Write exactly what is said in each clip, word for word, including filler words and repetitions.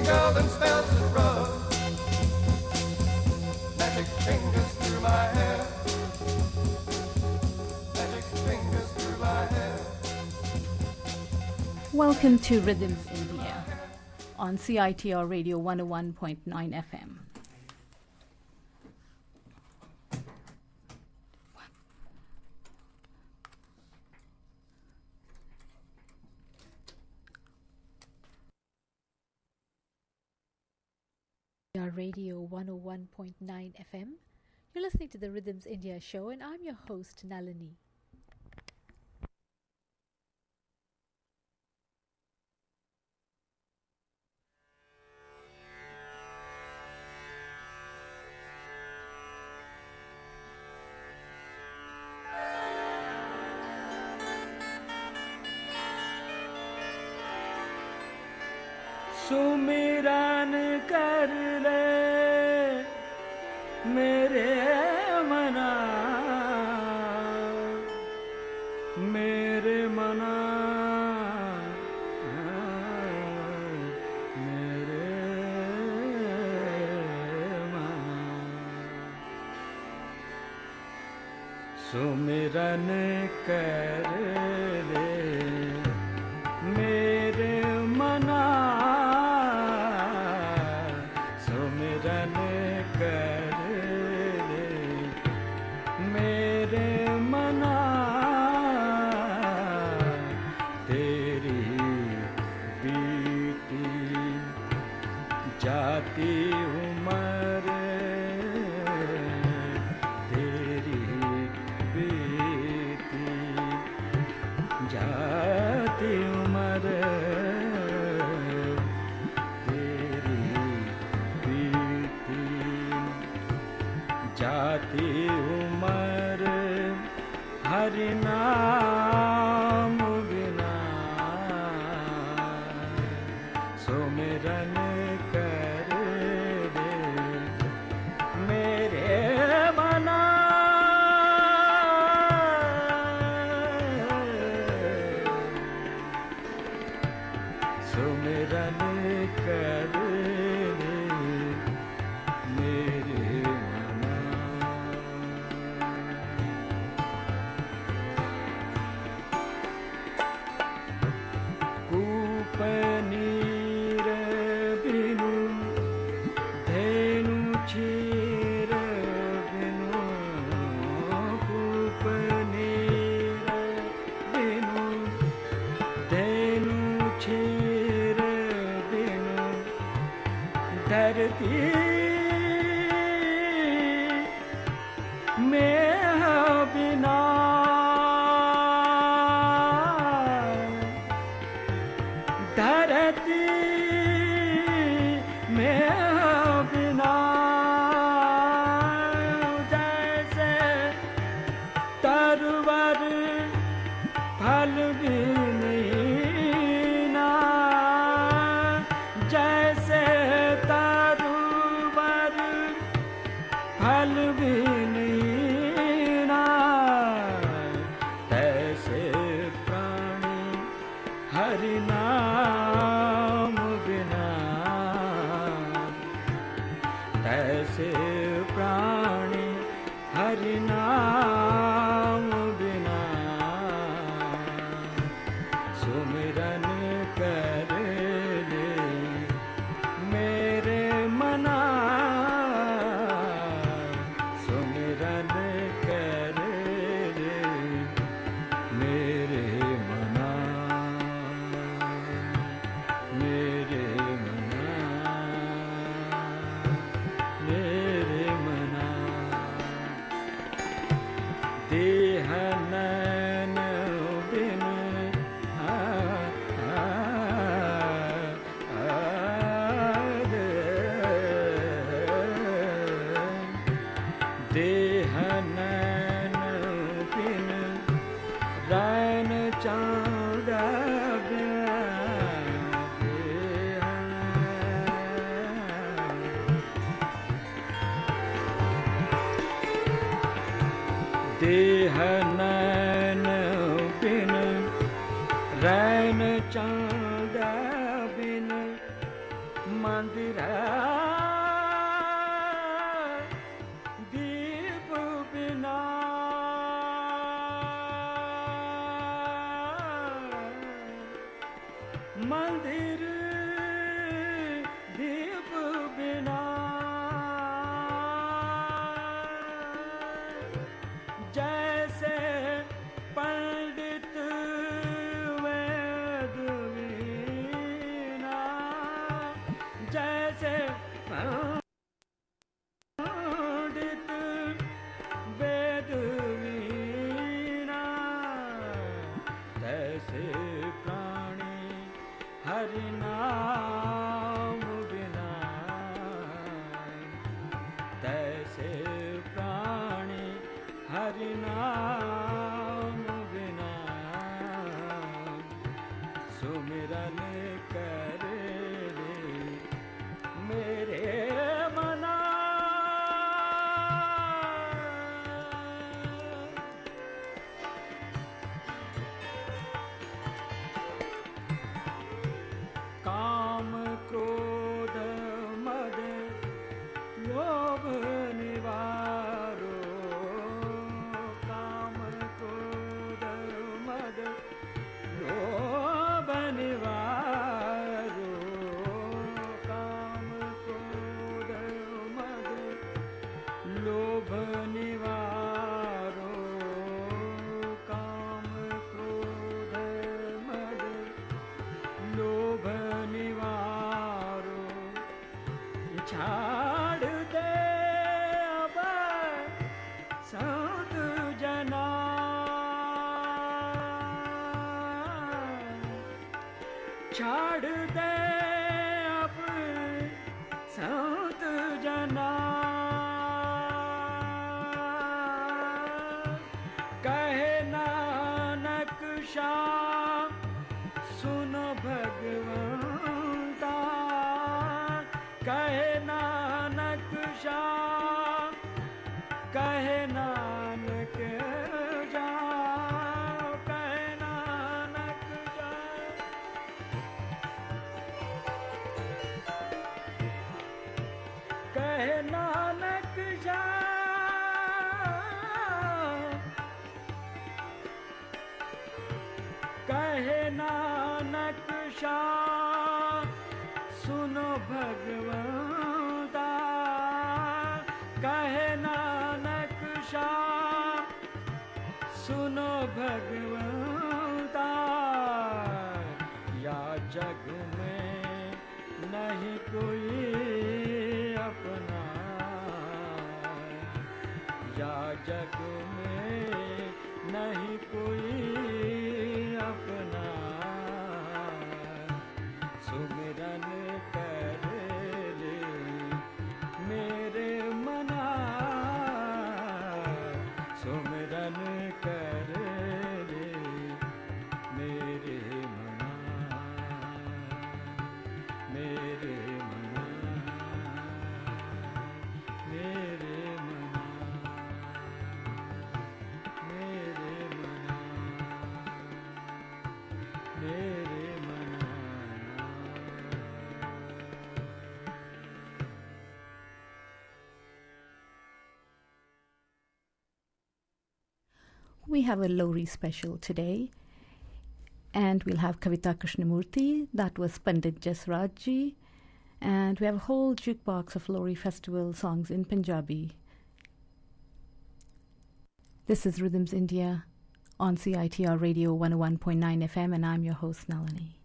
girl them spells that rub. Magic fingers through my hair. Magic fingers through my hair. Welcome to Rhythms India on C I T R Radio one oh one point nine F M. Radio one oh one point nine F M. You're listening to the Rhythms India show, and I'm your host, Nalini. सुमिरन कर ले मेरे मना मेरे मना मेरे मना सुमिरन कर ले मेरे मना नाम बिना सुमिरन कर दे मेरे मना सुमिरन कर दे मेरे पनीर बिनु धेनु क्षीर बिनु पनीर बिनु धेनु क्षीर बिनु धरती में बिना धरती में बिना जैसे तरवर फल भी नहीं ना जैसे तरवर फल भी नहीं ना तैसे प्राणी हरि नाम बिना तैसे प्राणी हरि नाम बिना सुमिरन कर ले मेरे मना सुमिरन कर ले मेरे मना मेरे मना मेरे मना देह नैन बिन आ आ आ देह नैन बिन रैन चाँदा देह नैन बिन रैन चाँदा बिन मंदिर है दीप बिना मंदिर दीप बिना जैसे पंडित वेद वीणा जैसे पंडित वेद वीणा तैसे प्राणी हरि नाम बिना तैसे प्राणी हरि नाम बिना सुमिरन करे मेरे मना काम क्रोध मद लोभ निवारो काम क्रोध मद लोभ निवारो काम क्रोध मद लोभ निवारो काम क्रोध मद लोभ निवारो छाड़ दे अब संत जना छाड़ दे अब संत जना कहे नानक शाह सुनो भगवंता कहे नानक शाह कहे नानक जाओ कहे नानक जाओ कहे नानक जाओ कहे नानक शाह सुनो भगवंता कहे नानक शाह सुनो भगवंता या जग में नहीं कोई अपना या जग में नहीं कोई अपना सुमिरन कर ले मेरे मना सुमिरन कर ले मेरे मना मेरे मना मेरे मना मेरे मना मेरे मना We have a Lori special today, and we'll have Kavita Krishnamurti, that was Pandit Jasrajji, and we have a whole jukebox of Lori festival songs in Punjabi. This is Rhythms India on C I T R Radio one oh one point nine F M, and I'm your host, Nalini.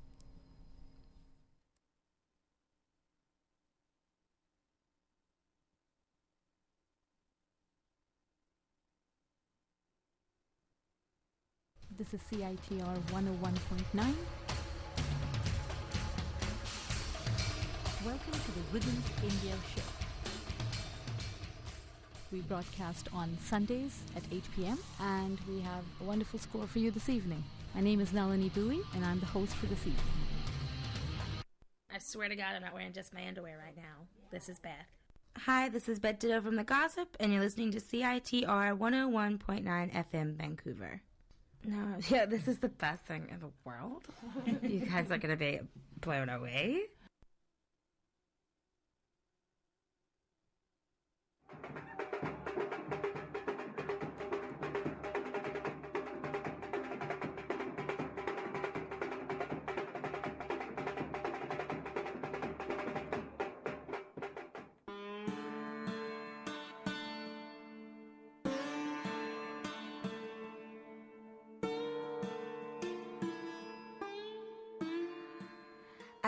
This is C I T R one oh one point nine. Welcome to the Rhythms India show. We broadcast on Sundays at eight p.m. and we have a wonderful score for you this evening. My name is Nalini Bowie and I'm the host for this evening. I swear to God I'm not wearing just my underwear right now. This is Beth. Hi, this is Beth Ditto from The Gossip, and you're listening to C I T R one oh one point nine F M Vancouver. No, yeah, this is the best thing in the world. You guys are going to be blown away.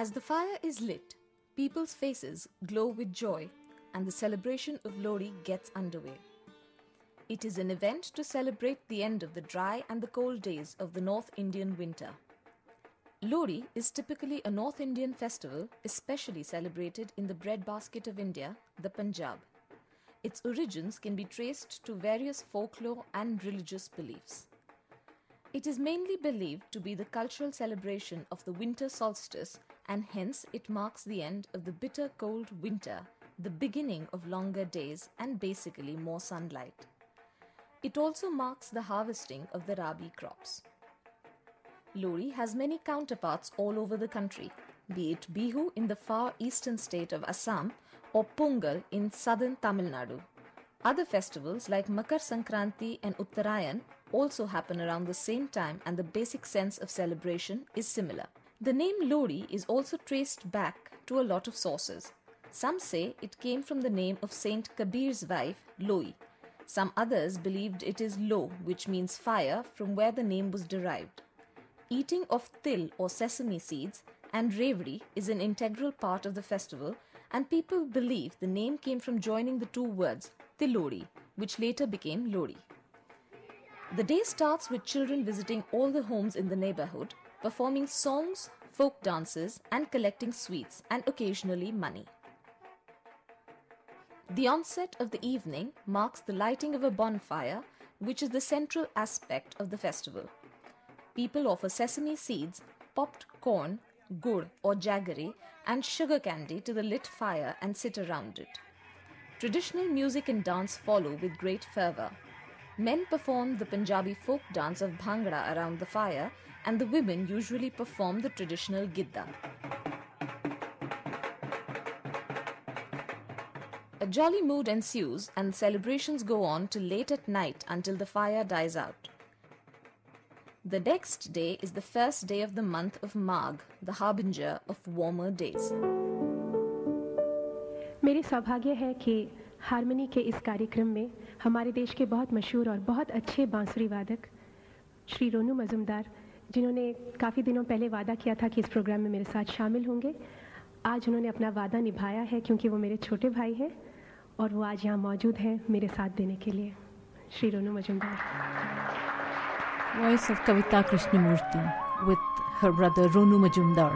As the fire is lit, people's faces glow with joy and the celebration of Lohri gets underway. It is an event to celebrate the end of the dry and the cold days of the North Indian winter. Lohri is typically a North Indian festival especially celebrated in the breadbasket of India, the Punjab. Its origins can be traced to various folklore and religious beliefs. It is mainly believed to be the cultural celebration of the winter solstice, and hence it marks the end of the bitter cold winter, the beginning of longer days and basically more sunlight. It also marks the harvesting of the rabi crops. Lohri has many counterparts all over the country, be it Bihu in the far eastern state of Assam or Pongal in southern Tamil Nadu. Other festivals like Makar Sankranti and Uttarayan also happen around the same time, and the basic sense of celebration is similar. The name Lohri is also traced back to a lot of sources. Some say it came from the name of Saint Kabir's wife, Loi. Some others believed it is Lo, which means fire, from where the name was derived. Eating of til or sesame seeds and revari is an integral part of the festival, and people believe the name came from joining the two words, Tilori, which later became Lohri. The day starts with children visiting all the homes in the neighborhood, performing songs, folk dances, and collecting sweets and occasionally money. The onset of the evening marks the lighting of a bonfire, which is the central aspect of the festival. People offer sesame seeds, popped corn, gur or jaggery, and sugar candy to the lit fire and sit around it. Traditional music and dance follow with great fervour. Men perform the Punjabi folk dance of Bhangra around the fire, and the women usually perform the traditional Gidda. A jolly mood ensues, and celebrations go on till late at night until the fire dies out. The next day is the first day of the month of Magh, the harbinger of warmer days. मेरे सौभाग्य है कि harmony के इस कार्यक्रम में हमारे देश के बहुत मशहूर और बहुत अच्छे बांसुरी वादक श्री रोनू मजुमदार, जिन्होंने काफ़ी दिनों पहले वादा किया था कि इस प्रोग्राम में मेरे साथ शामिल होंगे, आज उन्होंने अपना वादा निभाया है, क्योंकि वो मेरे छोटे भाई हैं और वो आज यहाँ मौजूद हैं मेरे साथ देने के लिए। श्री रोनू Majumdar. Voice of Kavita Krishnamurti with her brother Ronu Majumdar.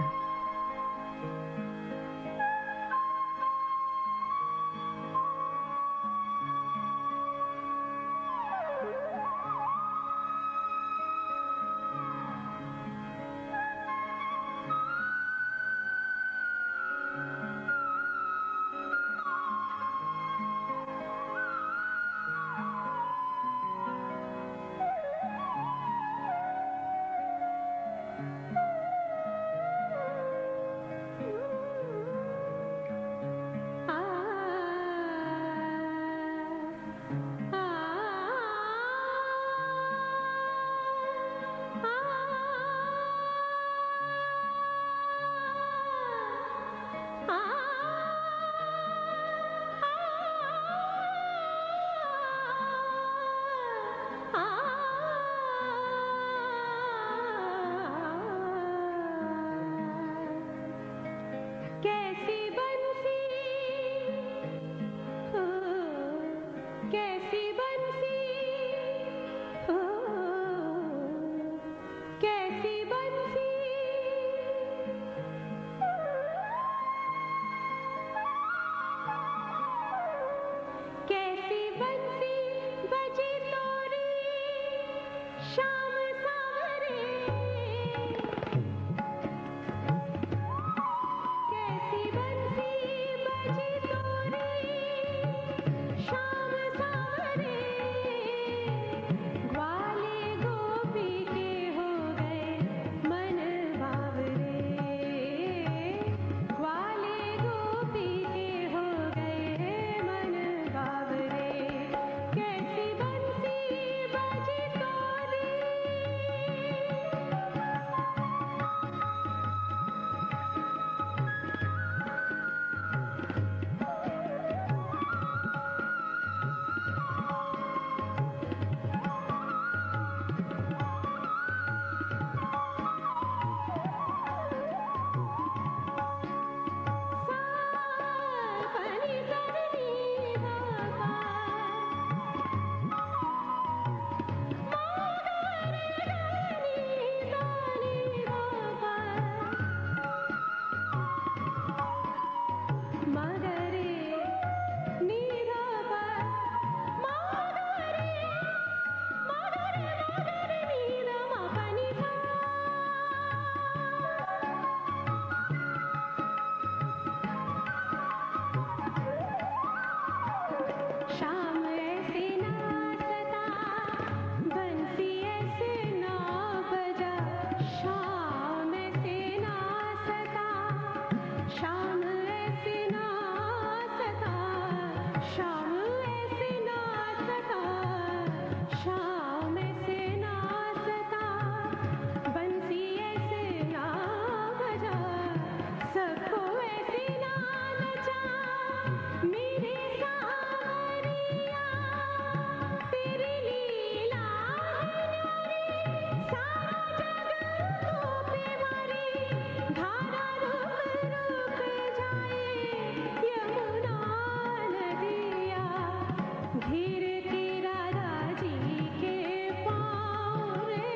शाम ऐसी ना सता शाम ऐसी ना सता शाम ऐसे ना सता बंसी ऐसे ना बजा सबको ऐसे ना नचा मेरे सावरिया तेरी लीला है न्यारी सारा जग तो पे मारी धारा रुक रुक जाए यमुना नदिया घिरती राधा जी के पाँव रे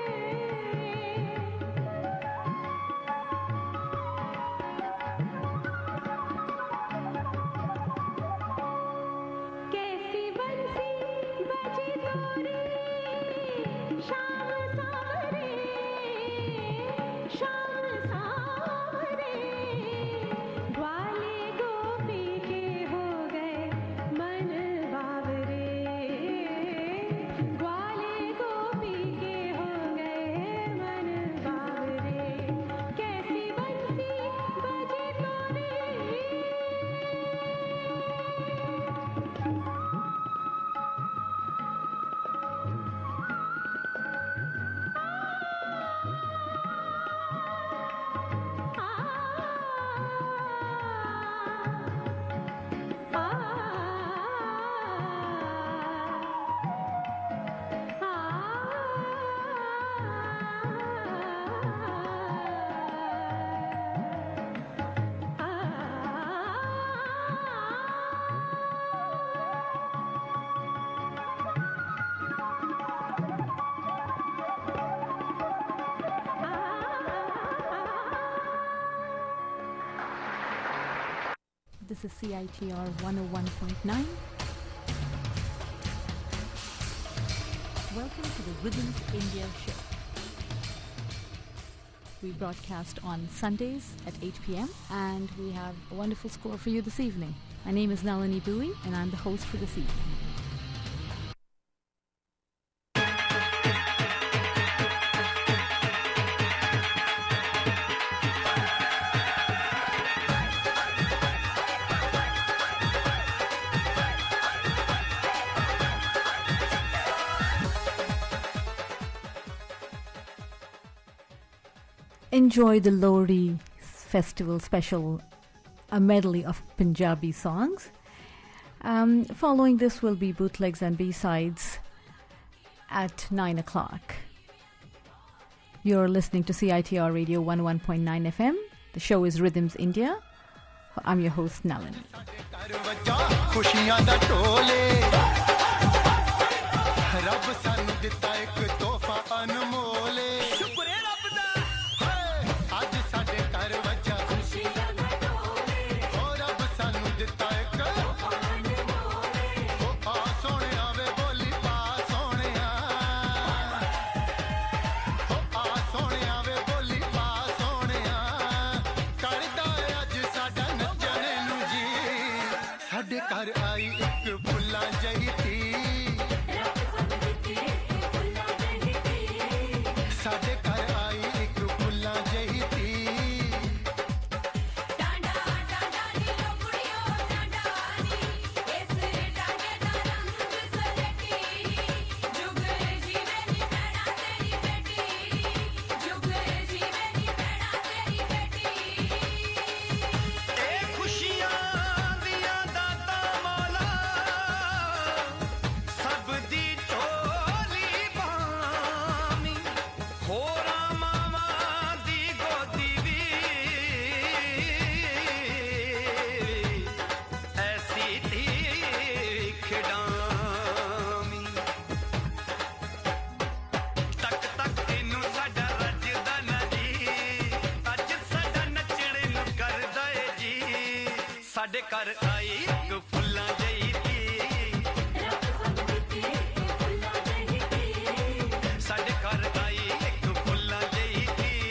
कैसी बंसी बजी तोरी शाम सावरे शाम सावरे ग्वाले गोपी के हो गए मन बावरे ग्वाले गोपी के हो गए मन बावरे कैसी बंसी बजी तोरी This is C I T R one oh one point nine. Welcome to the Rhythms India show. We broadcast on Sundays at eight p.m. and we have a wonderful score for you this evening. My name is Nalini Bowie and I'm the host for this evening. Enjoy the Lohri festival special, a medley of Punjabi songs. Um, following this will be bootlegs and B-sides at nine o'clock. You're listening to C I T R Radio one oh one point nine F M. The show is Rhythms India. I'm your host, Nalini. ਸਾਡੇ ਘਰ ਆਈ ਇੱਕ ਫੁੱਲਾਂ ਜਈ ਸਾਡੇ ਘਰ ਆਈ ਇੱਕ ਫੁੱਲਾਂ ਜਈ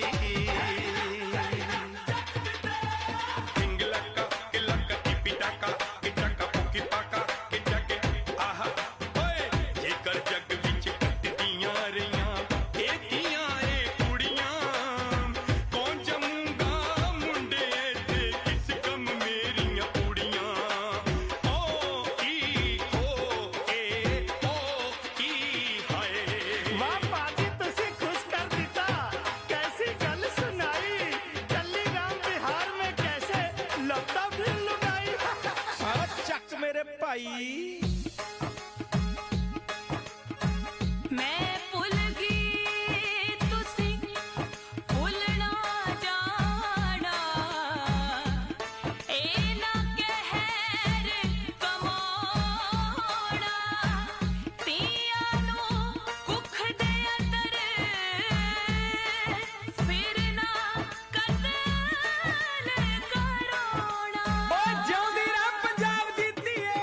ਕਿੰਗਲਕਾ ਕਿਲਕਾ ਟਿਪੀਟਾਕਾ ਕਿਟਾਕਾ ਪੁਕੀ ਪਾਕਾ ਕਿਟਾਕੇ ਆਹਾ ਓਏ ਜੇਕਰ ਜੱਗ ਵਿੱਚ ਕੱਟਦੀਆਂ ਰਹੀਆਂ ਇਹ ਕੀਆਂ ਏ ਕੁੜੀਆਂ ਕੌਣ ਜੰਮੂਗਾ ਮੁੰਡੇ ਤੇ ਭਾਈ मैं भुल गई तुसी भुलना जाना ए ना कहर कमाना तिया नू कुख दे अंदर फिर ना कतल करोना ਓ ਜਿਉਂਦੀ ਰਹਿ ਪੰਜਾਬ ਦੀ ਧੀਏ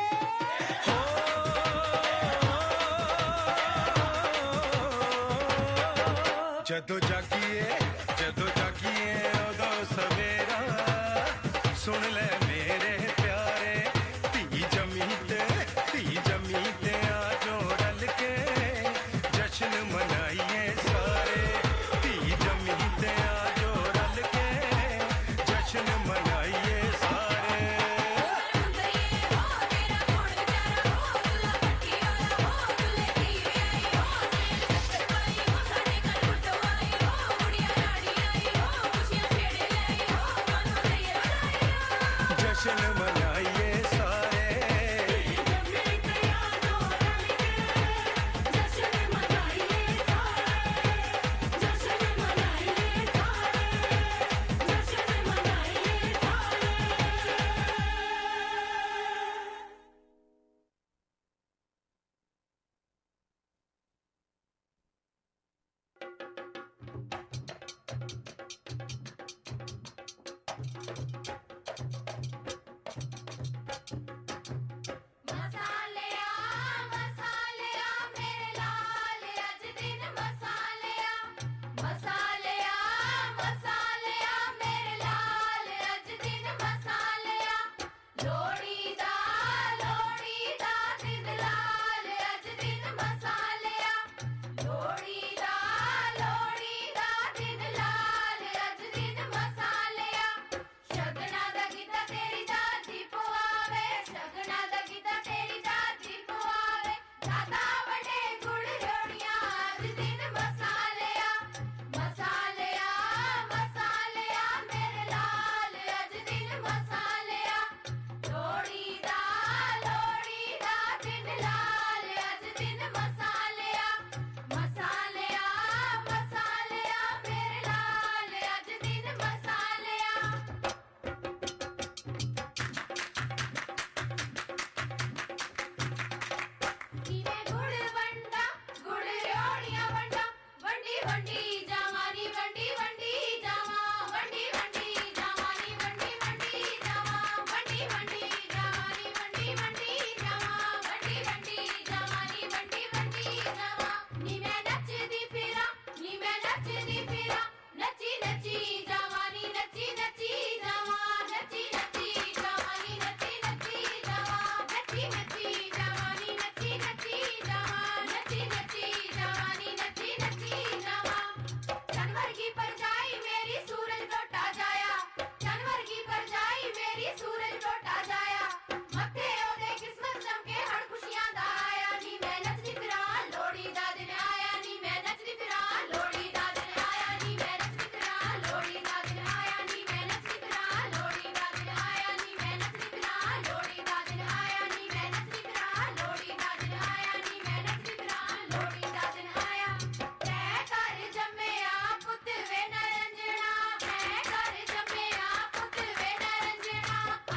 ਜਦੋਂ ਜਾਗੀਏ ਜਦੋਂ ਜਾਗੀਏ ਉਦੋਂ ਸਵੇਰਾ ਸੁਣ ਲੈ ਮੇਰੇ ਪਿਆਰੇ ਧੀ ਜਮੀ ਤੇ ਧੀ ਜਮੀ ਤੇ ਆ ਜੋ ਰਲ ਕੇ ਜਸ਼ਨ ਮਨਾਈਏ ਸਾਰੇ ਧੀ ਜਮੀ ਤੇ ਆ ਜੋ ਰਲ ਕੇ ਜਸ਼ਨ ਮਨਾਈਏ ਸਾਰੇ जश्न मनाइए सारे मसालिया मसालिया मेरे लाल अज दिन मसालिया मसालिया मसालिया मेरे लाल अज दिन मसालिया लोड़ी दा लोड़ी दा दिन लाल अज दिन मसालिया लोड़ी दा लोड़ी दा दिन लाल अज दिन मसालिया शगना दा गीता तेरी दादी पवावे शगना दा गीता तेरी दादी पवावे दादा बड़े गुड़ रोड़ियां अज दिन मसालिया मसालिया मसालिया मेरे लाल अज दिन मसालिया लोड़ी दा लोड़ी दा दिन लाल अज दिन मसालिया मसालिया मसालिया मेरे लाल अज दिन मसालिया नीवे गुड़ वंडा गुड़ रोड़ियां वंडा वंडी वंडी जावानी वंडी वंडी जावा वंडी वंडी जावानी वंडी वंडी जावा वंडी वंडी जावानी वंडी वंडी जावा वंडी वंडी जावानी वंडी वंडी जावा नीवे नचदी फिरा नीवे नचदी फिरा नची नची जावानी नची नची जावा नची नची जावानी नची नची जावा नची नची जावानी नची नची जावा नची नची जावानी नची नची जावा जानवर की परजाई मेरी सूरज लौटा जाया जानवर की परजाई मेरी सूरज लौटा जाया मथे ओदे किस्मत चमके हर खुशियां दा आया नी मैं नचदी फिरा लोड़ी दा दिन आया नी मैं नचदी फिरा लोड़ी दा दिन आया नी मैं नचदी फिरा लोड़ी दा दिन आया नी मैं नचदी फिरा लोड़ी दा दिन आया नी मैं नचदी फिरा लोड़ी दा दिन आया नी मैं नचदी फिरा लोड़ी दा दिन आया नी मैं नचदी फिरा लोड़ी दा दिन आया तै कर जम्मिया पुੱਤ ਵੇ ਨਰੰਜਣਾ मैं कर जम्मिया पुੱਤ ਵੇ नरंजना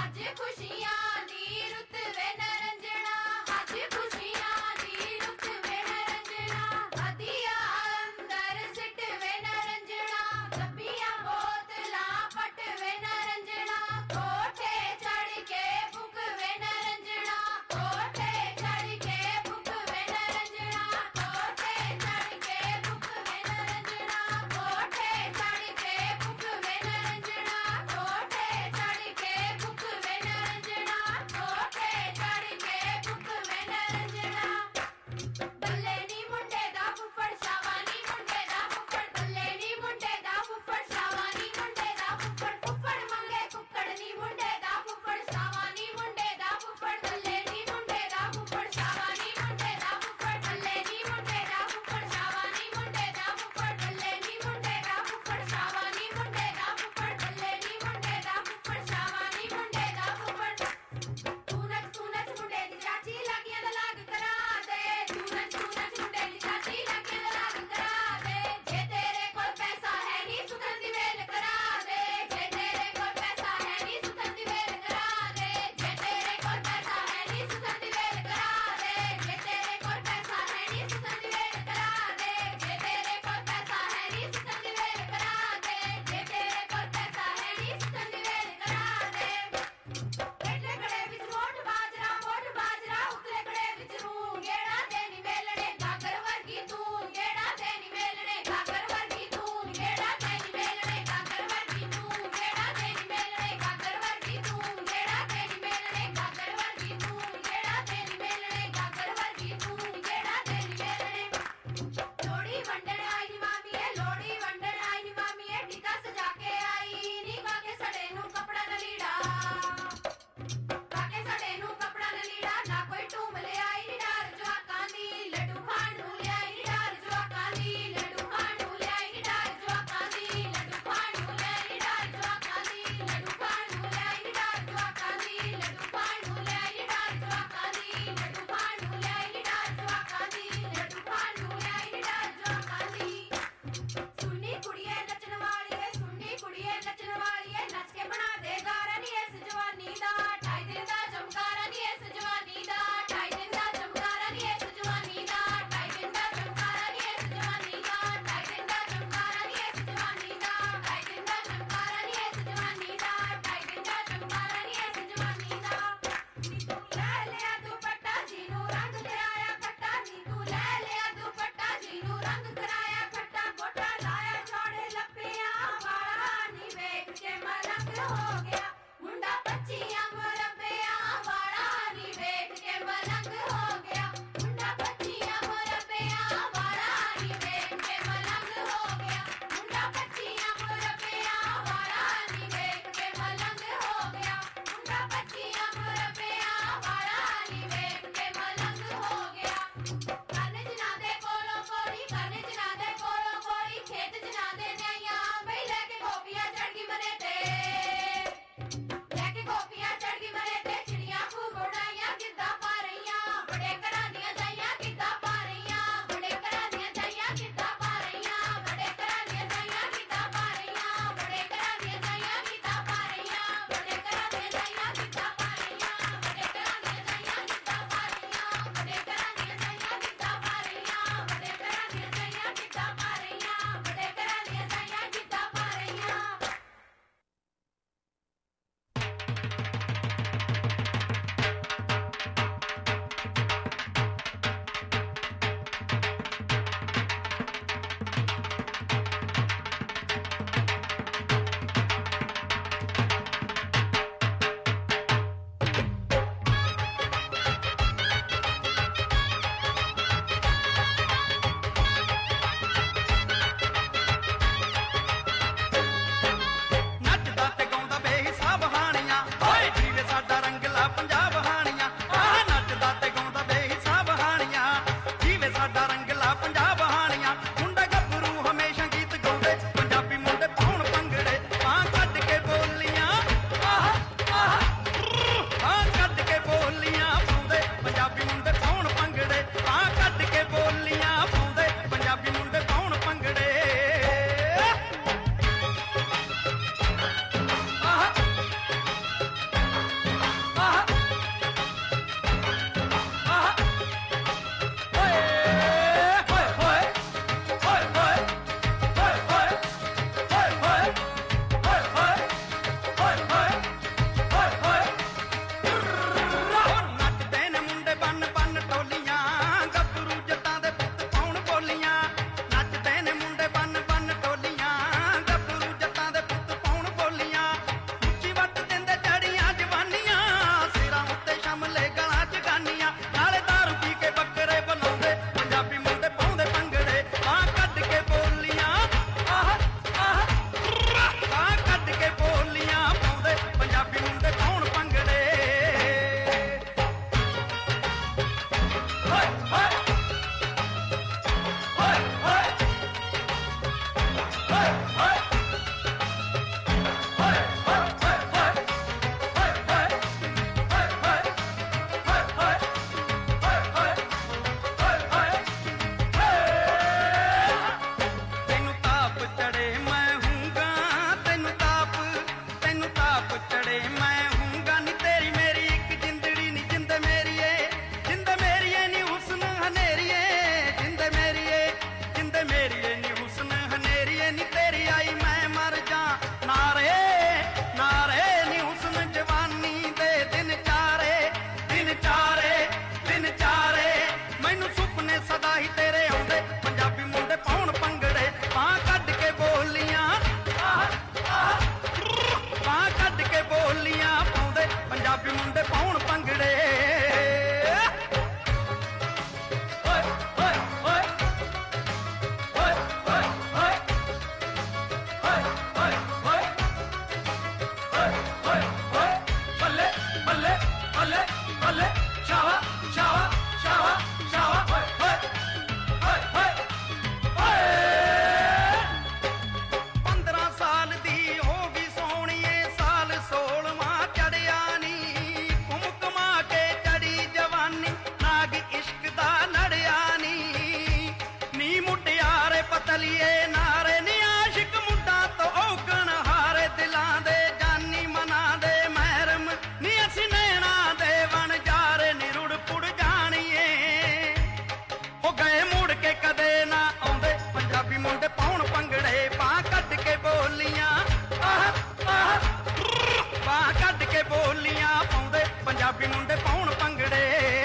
ਬੋਲੀਆਂ ਪਾਉਂਦੇ ਪੰਜਾਬੀ ਮੁੰਡੇ ਪਾਉਣ ਭੰਗੜੇ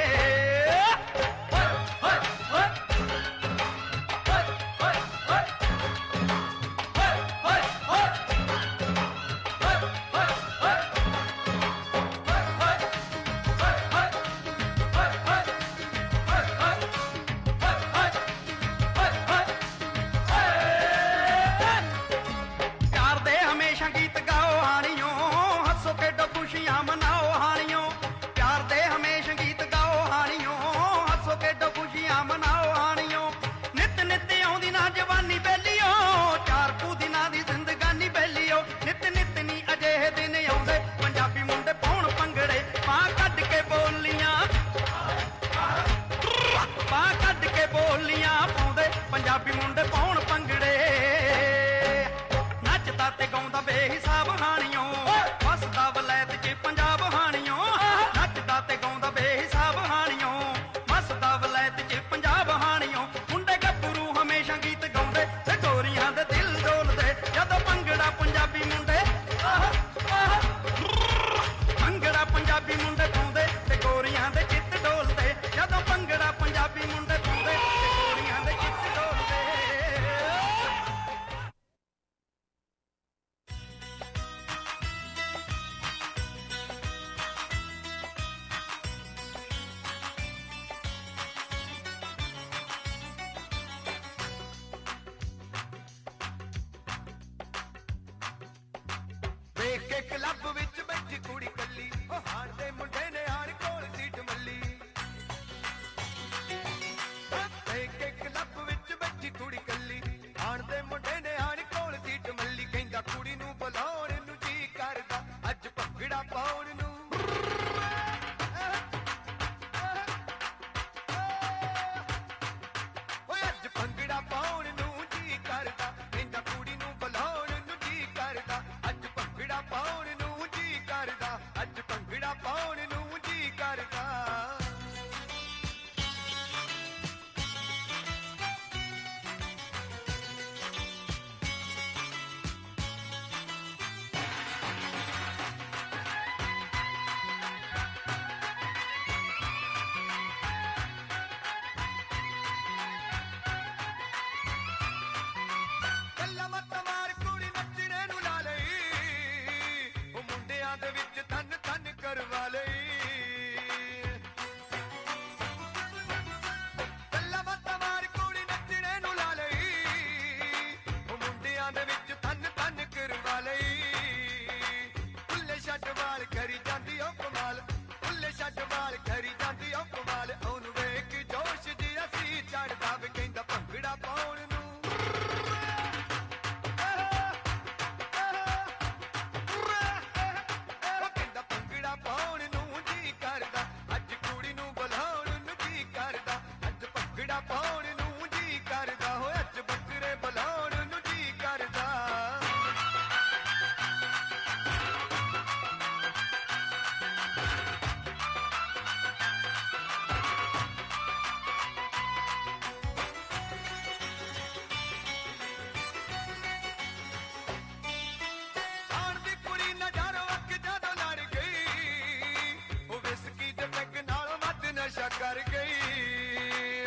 ਪੰਜਾਬੀ ਮੁੰਡੇ ਪਾਉਣ ਭੰਗੜੇ ਨੱਚਦਾ ਤੇ ਗਾਉਂਦਾ ਬੇਹਿਸਾਬ ਹਾਣੀਓ ਵਸਦਾ ਵਲੈਤ ਚ ਪੰਜਾਬ ਹਾਣੀਓ ਨੱਚਦਾ ਤੇ ਗਾਉਂਦਾ ਬੇਹਿਸਾਬ ਹਾਣੀਓ ਵਸਦਾ ਵਲੈਤ ਚ ਪੰਜਾਬ ਹਾਣੀਓ ਮੁੰਡੇ ਗੱਭਰੂ ਹਮੇਸ਼ਾ ਗੀਤ ਗਾਉਂਦੇ ਤੇ ਗੋਰੀਆਂ ਦੇ ਦਿਲ ਡੋਲਦੇ ਜਦੋਂ ਭੰਗੜਾ ਪੰਜਾਬੀ ਮੁੰਡੇ ਭੰਗੜਾ ਪੰਜਾਬੀ ਮੁੰਡੇ ਪਾਉਂਦੇ ਤੇ ਗੋਰੀਆਂ ਦੇ ਚਿੱਤ ਡੋਲਦੇ ਜਦੋਂ ਭੰਗੜਾ ਪੰਜਾਬੀ ਮੁੰਡੇ ਪਾਉਂਦੇ ਤੇ ਗੋਰੀਆਂ ਦੇ ਚਿੱਤ ਵੇਖ ਕੇ ਕਲੱਬ ਵਿੱਚ ਬੈਠੀ ਕੁੜੀ ਕੱਲੀ ਉਹ ਹਾਣ ਦੇ ਮੁੰਡੇ ਨੇ ਹਾਣ ਕੋਲ ਸੀਟ ਮੱਲੀ ਵੇਖ ਕੇ ਕਲੱਬ ਵਿੱਚ ਬੈਠੀ ਕੁੜੀ ਕੱਲੀ ਹਾਣ ਦੇ ਮੁੰਡੇ ਨੇ ਹਾਣ ਕੋਲ ਸੀਟ ਮੱਲੀ ਕਹਿੰਦਾ ਕੁੜੀ ਨੂੰ ਬੁਲਾਉਣ ਨੂੰ ਜੀ ਕਰਦਾ ਅੱਜ ਭੰਗੜਾ ਪਾਉਣ ਨੂੰ ਓਏ ਅੱਜ ਭੰਗੜਾ ਪਾਉਣ ਨੂੰ ਜੀ ਕਰਦਾ ਕਹਿੰਦਾ ਕੁੜੀ ਨੂੰ ਬੁਲਾਉਣ ਨੂੰ ਜੀ ਕਰਦਾ ਅੱਜ ਭੰਗੜਾ ਪਾਉਣ ਨੂੰ ਜੀ ਕਰਦਾ ਅੱਜ ਭੰਗੜਾ ਪਾਉਣ ਨੂੰ ਜੀ ਕਰਦਾ ਗੱਲਾਂ ਮੱਤ ਮਾਰ ਕੁੜੀ ਨੱਚਣੇ ਨੂੰ ਲਾ ਲਈ ਉਹ ਮੁੰਡਿਆਂ ਦੇ ਵਿੱਚ ਤਨ ਤਨ ਕਰਵਾ ਲਈ ਗੱਲਾਂ ਮੱਤ ਮਾਰ ਕੁੜੀ ਨੱਚਣੇ ਨੂੰ ਲਾ ਲਈ ਉਹ ਮੁੰਡਿਆਂ ਦੇ ਵਿੱਚ ਤਨ ਤਨ ਕਰਵਾ ਲਈ ਉੱਲੇ ਛੱਡ ਵਾਲ ਕਰੀ ਜਾਂਦੀ ਉਹ ਕਮਾਲ ਉੱਲੇ ਛੱਡ ਵਾਲ ਕਰੀ ਜਾਂਦੀ ਉਹ ਕਮਾਲ ਉਹਨੂੰ ਵੇਖ ਜੋਸ਼ ਜਿਹਾ ਸੀ ਚੜਦਾ ਵੇ ਕਹਿੰਦਾ ਭੰਗੜਾ ਪਾਉਣ ਨੂੰ ਪਾਉਣ ਨੂੰ ਜੀ ਕਰਦਾ ਅੱਜ ਕੁੜੀ ਨੂੰ ਬੁਲਾਉਣ ਨੂੰ ਜੀ ਕਰਦਾ ਅੱਜ ਭੰਗੜਾ ਪਾਉਣ ਨੂੰ ਜੀ ਕਰਦਾ ਹੋ ਅੱਜ ਬੱਕਰੇ ਬੁਲਾਉਣ ਨੂੰ ਜੀ ਕਰਦਾ ਆਣ ਦੀ ਕੁੜੀ ਨਜ਼ਾਰੋ ਅੱਖ ਜਦੋਂ ਲੜ ਗਈ ਉਹ ਵਿਸਕੀ ਦੇ ਪੈਗ ਨਾਲ ਵੱਧ ਨਸ਼ਾ ਕਰ ਗਈ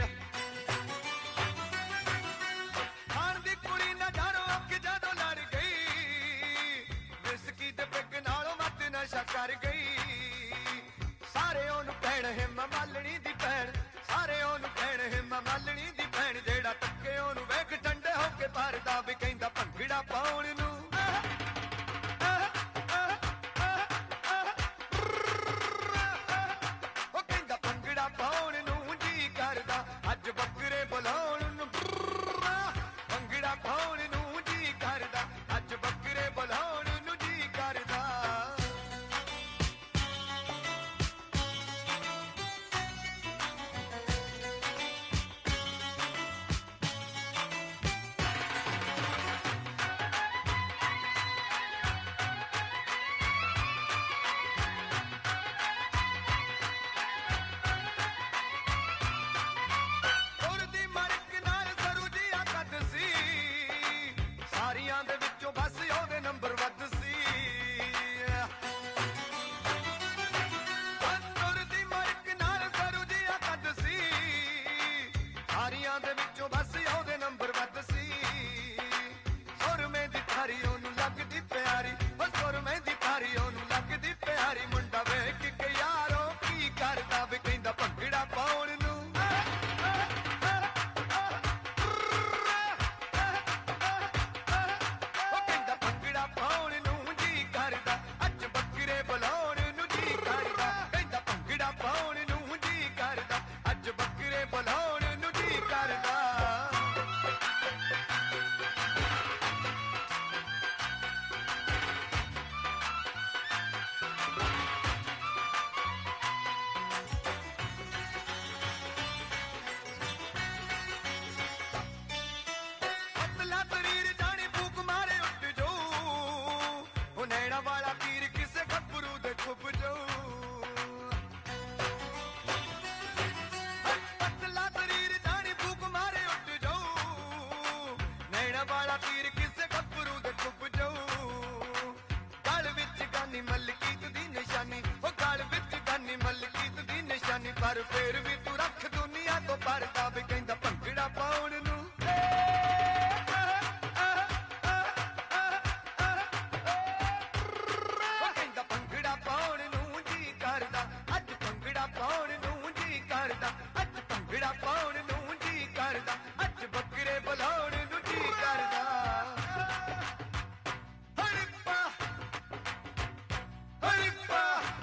ਆਣ ਦੀ ਕੁੜੀ ਨਜ਼ਾਰੋ ਅੱਖ ਜਦੋਂ ਲੜ ਗਈ ਵਿਸਕੀ ਦੇ ਪੈਗ ਨਾਲ ਵੱਧ ਨਸ਼ਾ ਕਰ ਗਈ ਸਾਰੇ ਉਹਨੂੰ ਕਹਿਣ ਹਿੰਮ ਮਾਲਣੀ ਦੀ ਭੈਣ ਸਾਰੇ ਉਹਨੂੰ ਕਹਿਣ ਹਿੰਮ ਮਾਲਣੀ ਦੀ ਭੈਣ ਜਿਹੜਾ ਟੱਕੇ ਉਹਨੂੰ ਵੇਖ ਠੰਡੇ ਹੋ ਕੇ ਭਰਦਾ ਵੀ ਕਹਿੰਦਾ ਭੰਗੜਾ ਪਾਉਣ ਨੂੰ ਉਹ ਕਹਿੰਦਾ ਭੰਗੜਾ ਪਾਉਣ ਨੂੰ ਜੀ ਕਰਦਾ ਅੱਜ ਬੱਕਰੇ ਬੁਲਾਉਣ ਨੂੰ ਭੰਗੜਾ ਪਾਉਣ ਨੂੰ ਜੀ ਕਰਦਾ ਅੱਜ ਬੱਕਰੇ ਬੁਲਾਉਣ ਨੂੰ ਜੀ ਕਰਦਾ ਜਾਊ ਪਤਲਾ ਸਰੀਰ ਜਾਣੀ ਫੂਕ ਮਾਰੇ ਉੱਡ ਜਾਊ ਨੈਣਾ ਵਾਲਾ ਤੀਰ ਕਿਸੇ ਗੱਭਰੂ ਦੇ ਚੁੱਪ ਜਾਊ ਗਲ ਵਿੱਚ ਗਾਨੀ ਮਲਕੀਤ ਦੀ ਨਿਸ਼ਾਨੀ ਉਹ ਗਲ ਵਿੱਚ ਗਾਨੀ ਮਲਕੀਤ ਦੀ ਨਿਸ਼ਾਨੀ ਪਰ ਫੇਰ ਵੀ ਤੂੰ ਰੱਖ ਦੁਨੀਆ ਤੋਂ ਪਰਦਾ ਵੀ ਕਹਿੰਦਾ ਭੰਗੜਾ ਪਾਉਣ ਨੂੰ ਉਹ ਕਹਿੰਦਾ ਭੰਗੜਾ ਪਾਉਣ ਨੂੰ ਜੀ ਕਰਦਾ ਅੱਜ ਭੰਗੜਾ ਪਾਉਣ ਨੂੰ ਜੀ ਕਰਦਾ ਅੱਜ ਭੰਗੜਾ ਪਾਉਣ ਨੂੰ ਜੀ ਕਰਦਾ ਅੱਜ ਬੱਕਰੇ ਬੁਲਾਉਣ ਨੂੰ ਜੀ ਕਰਦਾ ਹਰਿਪਾ ਹਰਿਪਾ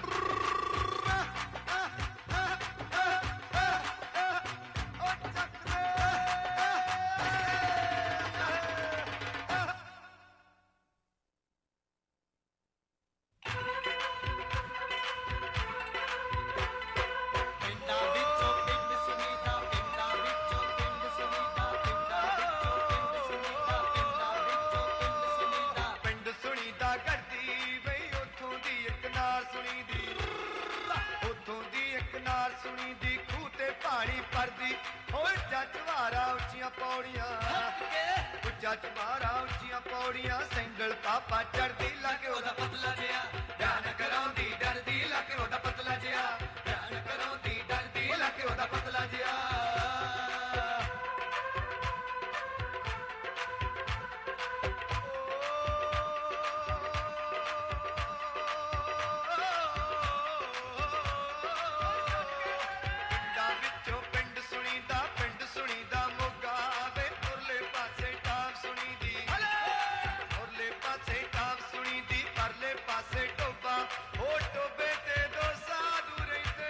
ਪਿੰਡਾਂ ਵਿੱਚੋਂ ਪਿੰਡ ਸੁਣੀਦਾ ਪਿੰਡਾਂ ਵਿੱਚੋਂ ਪਿੰਡ ਸੁਣੀਦਾ ਪਿੰਡਾਂ ਵਿੱਚੋਂ ਪਿੰਡ ਸੁਣੀਦਾ ਪਿੰਡਾਂ ਵਿੱਚੋਂ ਪਿੰਡ ਸੁਣੀਦਾ ਪਿੰਡ ਸੁਣੀਦਾ ਕਰਦੀ ਬਈ ਉੱਥੋਂ ਦੀ ਇੱਕ ਨਾਰ ਸੁਣੀਦੀ ਉੱਥੋਂ ਦੀ ਇੱਕ ਨਾਰ ਸੁਣੀਦੀ ਖੂਹ ਤੇ ਪਾਣੀ ਪਰਦੀ ਓਏ ਜੱਜ ਵਾਰਾ ਉੱਚੀਆਂ ਪੌੜੀਆਂ ਉੱਚਾ ਚਵਾਰਾ ਉੱਚੀਆਂ ਪੌੜੀਆਂ ਸੈਂਡਲ ਪਾਪਾ ਚੜਦੀ ਲੱਗੇ ਉਹਦਾ ਪਤਲਾ ਜਿਹਾ ਧਿਆਨ ਕਰਾਉਂਦੀ ਡਰਦੀ ਲੱਗੇ ਉਹਦਾ ਪਤਲਾ ਜਿਹਾ ਧਿਆਨ ਕਰਾਉਂਦੀ ਡਰਦੀ ਲੱਗੇ ਉਹਦਾ ਪਤਲਾ ਜਿਹਾ ਪਿੰਡਾਂ ਵਿੱਚੋਂ ਪਿੰਡ ਸੁਣੀਦਾ ਪਿੰਡ ਸੁਣੀਦਾ ਮੋਗਾ ਵੇ ਉਰਲੇ ਪਾਸੇ ਟਾਪ ਸੁਣੀਦੀ ਉਰਲੇ ਪਾਸੇ ਟਾਪ ਸੁਣੀਦੀ ਪਰਲੇ ਪਾਸੇ ਟੋਬਾ ਉਹ ਟੋਬੇ ਤੇ ਦੋ ਸਾਧੂ ਰਹਿੰਦੇ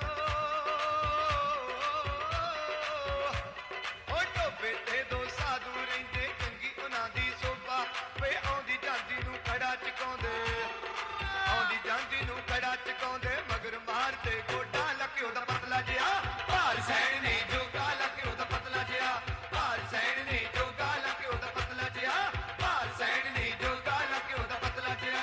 ਉਹ ਟੋਬੇ ਤੇ ਦੋ ਸਾਧੂ ਰਹਿੰਦੇ ਚੰਗੀ ਉਹਨਾਂ ਦੀ ਸੋਭਾ ਵੇ ਆਉਂਦੀ ਜਾਂਦੀ ਨੂੰ ਖੜਾ ਚਕਾਉਂਦੇ ਆਉਂਦੀ ਜਾਂਦੀ ਨੂੰ ਖੜਾ ਚਕਾਉਂਦੇ ਮਗਰ ਮਾਰਦੇ ਗੋਡਾ ਲੱਕੇ ਉਹਦਾ ਪਤਲਾ ਜਿਹਾ ਭਾਰ ਸੈਣ ਨੇ ਜੋਗਾ ਲੱਕੇ ਉਹਦਾ ਪਤਲਾ ਜਿਹਾ ਭਾਰ ਸੈਣ ਨੇ ਜੋਗਾ ਲੱਕੇ ਉਹਦਾ ਪਤਲਾ ਜਿਹਾ ਭਾਰ ਸੈਣ ਨੇ ਜੋਗਾ ਲੱਕੇ ਉਹਦਾ ਪਤਲਾ ਜਿਹਾ